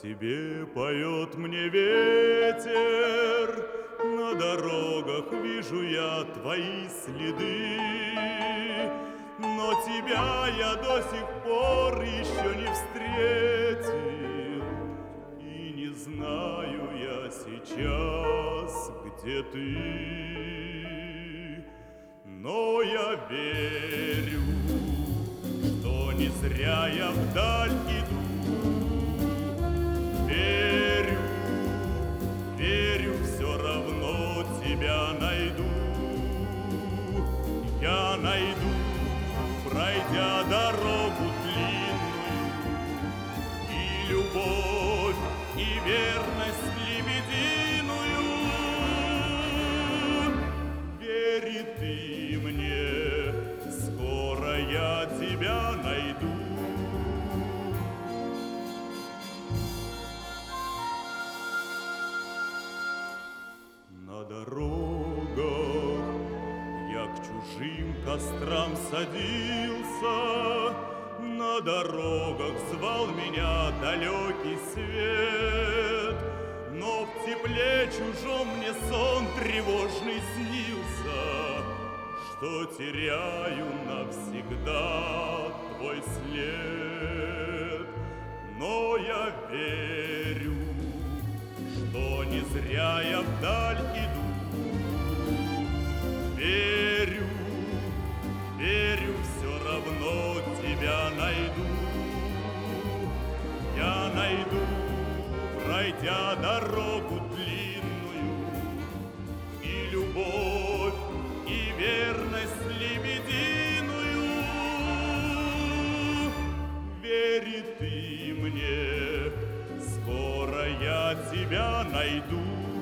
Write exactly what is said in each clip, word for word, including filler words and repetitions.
тебе поет мне ветер, на дорогах вижу я твои следы, но тебя я до сих пор еще не встретил, и не знаю я сейчас, где ты, но я верю, что не зря я вдаль иду. Верю, верю, все равно тебя найду. Я найду, пройдя дорогу длинную, и любовь, и верность лебединую. Вери ты мне, скоро я тебя найду. На дорогах я к чужим кострам садился, на дорогах звал меня далекий свет, но в тепле чужом мне сон тревожный снился, что теряю навсегда твой след. Но я верю, что не зря я вдаль иду. Верю, верю, все равно тебя найду. Я найду, пройдя дорогу длинную, и любовь, и верность лебединую. Вери ты мне, скоро я тебя найду.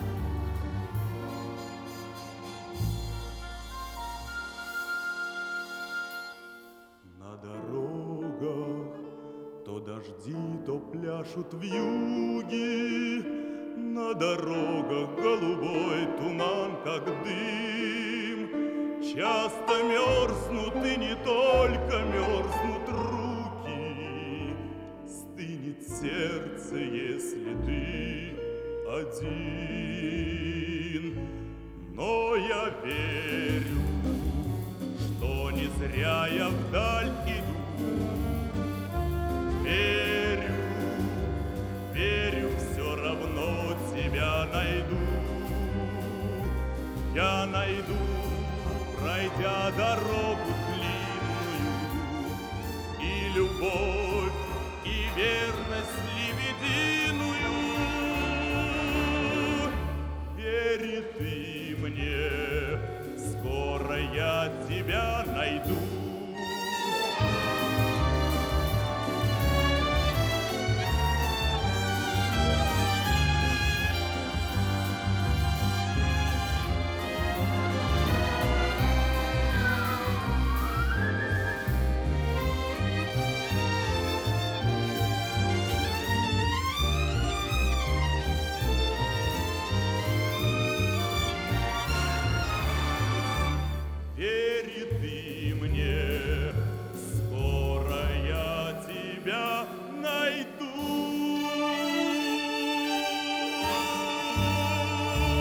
На дорогах то дожди, то пляшут вьюги, на дорогах голубой туман, как дым. Часто мерзнут и не только мерзнут руки, стынет сердце, если ты один. Но я верю, что не зря я вдаль иду. Верю, верю, все равно тебя найду. Я найду, пройдя дорогу длинную, и любовь, и верность лебединую. Вери ты мне, скоро я тебя найду.